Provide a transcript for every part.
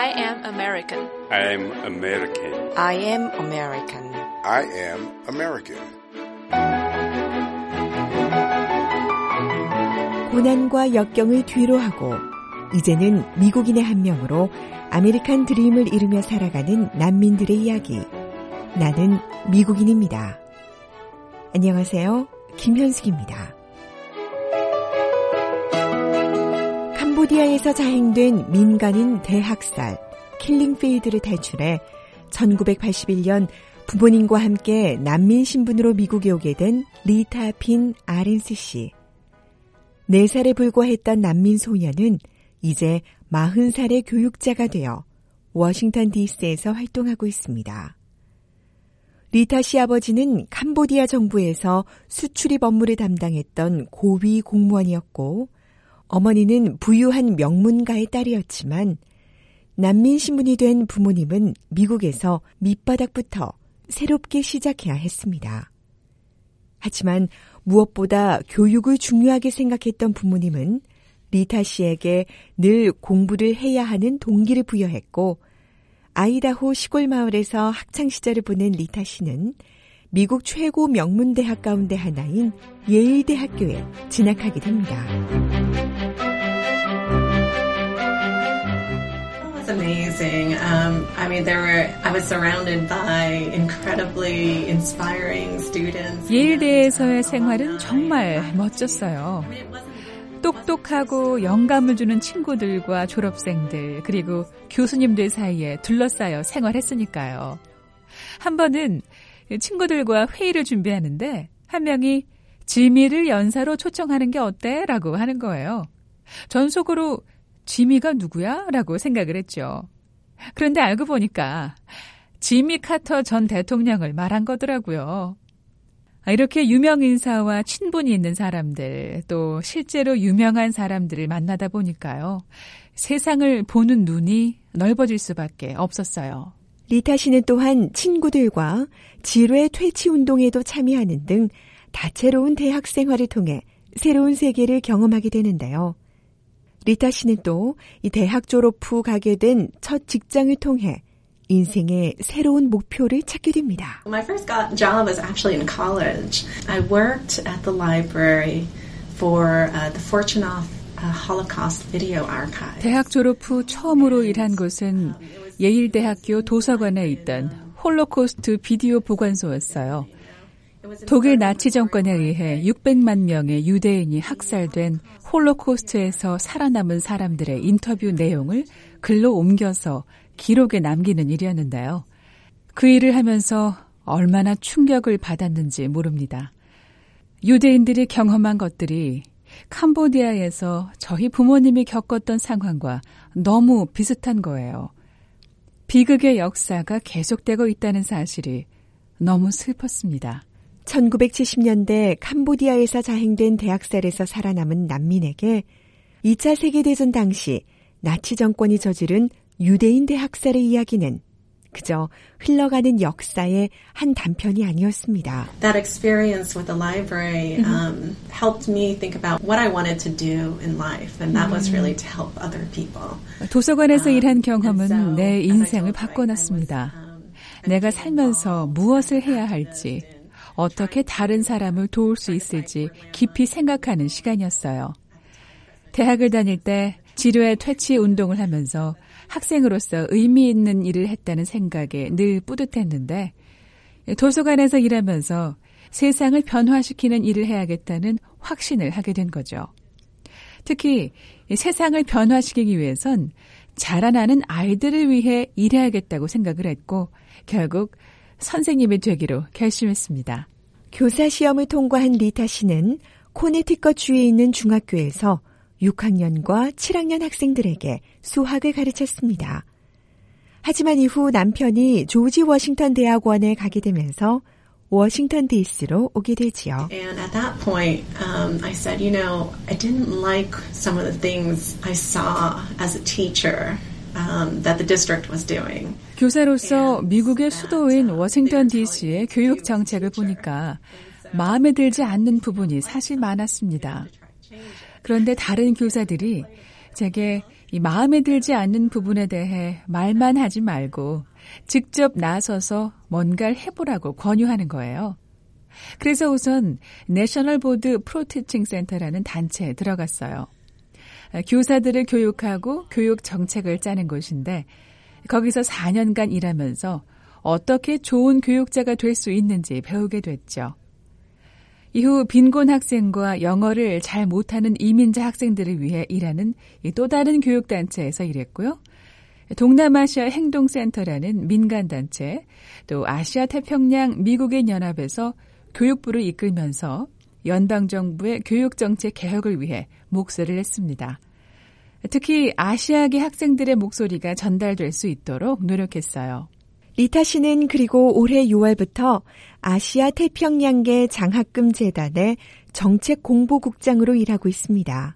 I am American. I am American. I am American. I am American. 고난과 역경을 뒤로하고 이제는 미국인의 한 명으로 아메리칸 드림을 이루며 살아가는 난민들의 이야기. 나는 미국인입니다. 안녕하세요. 김현숙입니다. 캄보디아에서 자행된 민간인 대학살 킬링필드를 탈출해 1981년 부모님과 함께 난민 신분으로 미국에 오게 된 리타 빈 아렌스 씨. 4살에 불과했던 난민 소녀는 이제 40살의 교육자가 되어 워싱턴 DC에서 활동하고 있습니다. 리타 씨 아버지는 캄보디아 정부에서 수출입 업무를 담당했던 고위 공무원이었고 어머니는 부유한 명문가의 딸이었지만 난민 신분이 된 부모님은 미국에서 밑바닥부터 새롭게 시작해야 했습니다. 하지만 무엇보다 교육을 중요하게 생각했던 부모님은 리타 씨에게 늘 공부를 해야 하는 동기를 부여했고 아이다호 시골 마을에서 학창시절을 보낸 리타 씨는 미국 최고 명문대학 가운데 하나인 예일대학교에 진학하게 됩니다. Amazing. I was surrounded by incredibly inspiring students. 예일대에서의 생활은 정말 멋졌어요. 똑똑하고 영감을 주는 친구들과 졸업생들 그리고 교수님들 사이에 둘러싸여 생활했으니까요. 한 번은 친구들과 회의를 준비하는데 한 명이 지미를 연사로 초청하는 게 어때? 라고 하는 거예요. 전 속으로 지미가 누구야? 라고 생각을 했죠. 그런데 알고 보니까 지미 카터 전 대통령을 말한 거더라고요. 이렇게 유명 인사와 친분이 있는 사람들, 또 실제로 유명한 사람들을 만나다 보니까요. 세상을 보는 눈이 넓어질 수밖에 없었어요. 리타 씨는 또한 친구들과 지뢰 퇴치 운동에도 참여하는 등 다채로운 대학 생활을 통해 새로운 세계를 경험하게 되는데요. 리타 씨는 또 이 대학 졸업 후 가게 된 첫 직장을 통해 인생의 새로운 목표를 찾게 됩니다. My first job was actually in college. I worked at the library for the Fortunoff Holocaust Video Archive. 대학 졸업 후 처음으로 일한 곳은 예일대학교 도서관에 있던 홀로코스트 비디오 보관소였어요. 독일 나치 정권에 의해 600만 명의 유대인이 학살된 홀로코스트에서 살아남은 사람들의 인터뷰 내용을 글로 옮겨서 기록에 남기는 일이었는데요. 그 일을 하면서 얼마나 충격을 받았는지 모릅니다. 유대인들이 경험한 것들이 캄보디아에서 저희 부모님이 겪었던 상황과 너무 비슷한 거예요. 비극의 역사가 계속되고 있다는 사실이 너무 슬펐습니다. 1970년대 캄보디아에서 자행된 대학살에서 살아남은 난민에게 2차 세계대전 당시 나치 정권이 저지른 유대인 대학살의 이야기는 그저 흘러가는 역사의 한 단편이 아니었습니다. That experience with the library helped me think about what I wanted to do in life, and that was really to help other people. 도서관에서 일한 경험은 내 인생을 바꿔놨습니다. 내가 살면서 무엇을 해야 할지, 어떻게 다른 사람을 도울 수 있을지 깊이 생각하는 시간이었어요. 대학을 다닐 때 지뢰 퇴치 운동을 하면서 학생으로서 의미 있는 일을 했다는 생각에 늘 뿌듯했는데 도서관에서 일하면서 세상을 변화시키는 일을 해야겠다는 확신을 하게 된 거죠. 특히 세상을 변화시키기 위해선 자라나는 아이들을 위해 일해야겠다고 생각을 했고 결국 선생님이 되기로 결심했습니다. 교사 시험을 통과한 리타 씨는 코네티컷주에 있는 중학교에서 6학년과 7학년 학생들에게 수학을 가르쳤습니다. 하지만 이후 남편이 조지 워싱턴 대학원에 가게 되면서 워싱턴 DC로 오게 되지요. And at that point, I said, I didn't like some of the things I saw as a teacher. That the district was doing. 교사로서 미국의 수도인 워싱턴 DC의 교육 정책을 보니까 마음에 들지 않는 부분이 사실 많았습니다. 그런데 다른 교사들이 제게 이 마음에 들지 않는 부분에 대해 말만 하지 말고 직접 나서서 뭔가를 해보라고 권유하는 거예요. 그래서 우선 내셔널 보드 프로티칭 센터라는 단체에 들어갔어요. 교사들을 교육하고 교육 정책을 짜는 곳인데 거기서 4년간 일하면서 어떻게 좋은 교육자가 될 수 있는지 배우게 됐죠. 이후 빈곤 학생과 영어를 잘 못하는 이민자 학생들을 위해 일하는 또 다른 교육단체에서 일했고요. 동남아시아 행동센터라는 민간단체, 또 아시아 태평양 미국인 연합에서 교육부를 이끌면서 연방정부의 교육정책 개혁을 위해 목소리를 냈습니다. 특히 아시아계 학생들의 목소리가 전달될 수 있도록 노력했어요. 리타 씨는 그리고 올해 6월부터 아시아 태평양계 장학금 재단의 정책 공보국장으로 일하고 있습니다.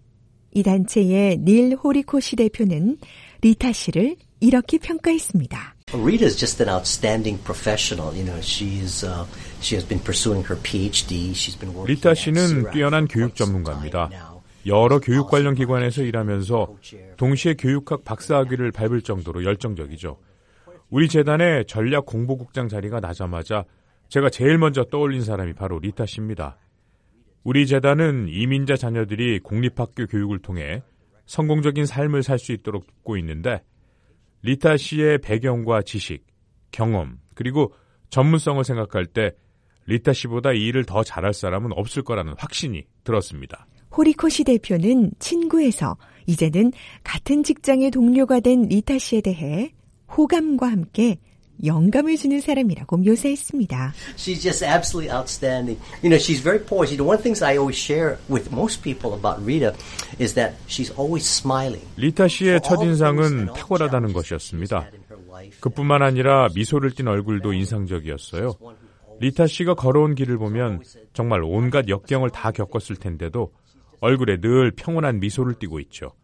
이 단체의 닐 호리코시 대표는 리타 씨를 이렇게 평가했습니다. Rita is just an outstanding professional. You know, she has been pursuing her PhD. She's been working. 리타 씨는 뛰어난 교육 전문가입니다. 여러 교육 관련 기관에서 일하면서 동시에 교육학 박사학위를 밟을 정도로 열정적이죠. 우리 재단의 전략 공보국장 자리가 나자마자 제가 제일 먼저 떠올린 사람이 바로 리타 씨입니다. 우리 재단은 이민자 자녀들이 공립학교 교육을 통해 성공적인 삶을 살 수 있도록 돕고 있는데 리타 씨의 배경과 지식, 경험, 그리고 전문성을 생각할 때 리타 씨보다 이 일을 더 잘할 사람은 없을 거라는 확신이 들었습니다. 호리코시 대표는 친구에서 이제는 같은 직장의 동료가 된 리타 씨에 대해 호감과 함께 영감을 주는 사람이라고 묘사했습니다. She's just absolutely outstanding. You know, she's very poised. You know, one of the things I always share with most people about Rita is that she's always smiling. 리타 씨의 첫인상은 탁월하다는 것이었습니다. 그뿐만 아니라 미소를 띤 얼굴도 인상적이었어요. 리타 씨가 걸어온 길을 보면 정말 온갖 역경을 다 겪었을 텐데도 얼굴에 늘 평온한 미소를 띠고 있죠.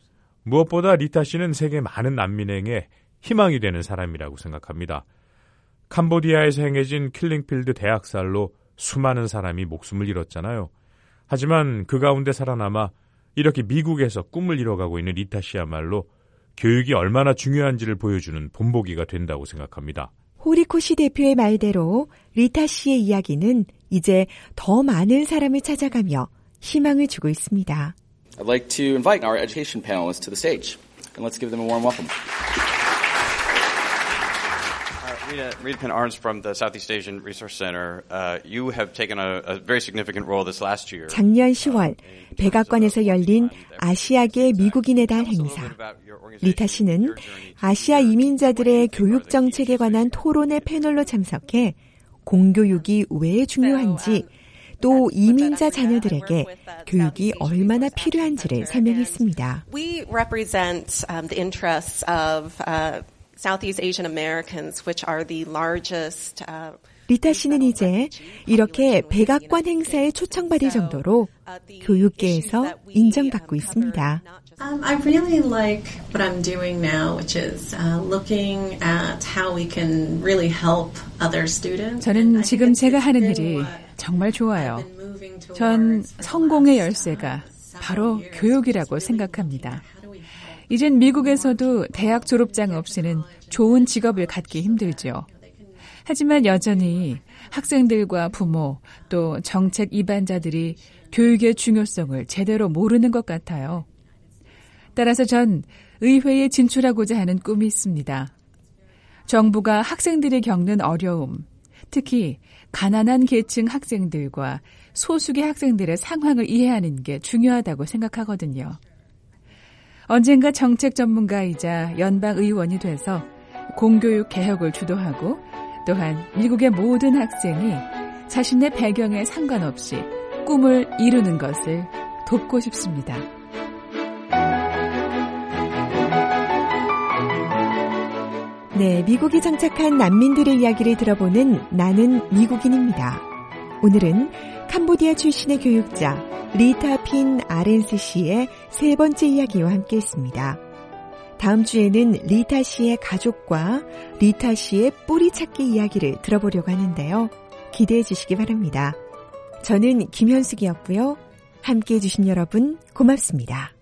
무엇보다 리타 씨는 세계 많은 난민에게 희망이 되는 사람이라고 생각합니다. 캄보디아에서 행해진 킬링필드 대학살로 수많은 사람이 목숨을 잃었잖아요. 하지만 그 가운데 살아남아 이렇게 미국에서 꿈을 이뤄가고 있는 리타 씨야말로 교육이 얼마나 중요한지를 보여주는 본보기가 된다고 생각합니다. 호리코시 대표의 말대로 리타 씨의 이야기는 이제 더 많은 사람을 찾아가며 희망을 주고 있습니다. I'd like to invite our education panelists to the stage, and let's give them a warm welcome. Rita Penn-Arns from the Southeast Asian Resource Center. You have taken a very significant role this last year. 작년 10월 백악관에서 열린 아시아계 미국인의 달 행사. 리타 씨는 아시아 이민자들의 교육 정책에 관한 토론의 패널로 참석해 공교육이 왜 중요한지 또 이민자 자녀들에게 교육이 얼마나 필요한지를 설명했습니다. We represent the interests of Southeast Asian Americans, which are the largest. 리타 씨는 이제 이렇게 백악관 행사에 초청받을 정도로 교육계에서 인정받고 있습니다. I really like what I'm doing now, which is looking at how we can really help other students. 저는 지금 제가 하는 일이 정말 좋아요. 전 성공의 열쇠가 바로 교육이라고 생각합니다. 이젠 미국에서도 대학 졸업장 없이는 좋은 직업을 갖기 힘들죠. 하지만 여전히 학생들과 부모 또 정책 이반자들이 교육의 중요성을 제대로 모르는 것 같아요. 따라서 전 의회에 진출하고자 하는 꿈이 있습니다. 정부가 학생들이 겪는 어려움, 특히 가난한 계층 학생들과 소수계 학생들의 상황을 이해하는 게 중요하다고 생각하거든요. 언젠가 정책 전문가이자 연방 의원이 돼서 공교육 개혁을 주도하고 또한 미국의 모든 학생이 자신의 배경에 상관없이 꿈을 이루는 것을 돕고 싶습니다. 네, 미국에 정착한 난민들의 이야기를 들어보는 나는 미국인입니다. 오늘은 캄보디아 출신의 교육자 리타 핀 아렌스 씨의 세 번째 이야기와 함께했습니다. 다음 주에는 리타 씨의 가족과 리타 씨의 뿌리 찾기 이야기를 들어보려고 하는데요. 기대해 주시기 바랍니다. 저는 김현숙이었고요. 함께해 주신 여러분 고맙습니다.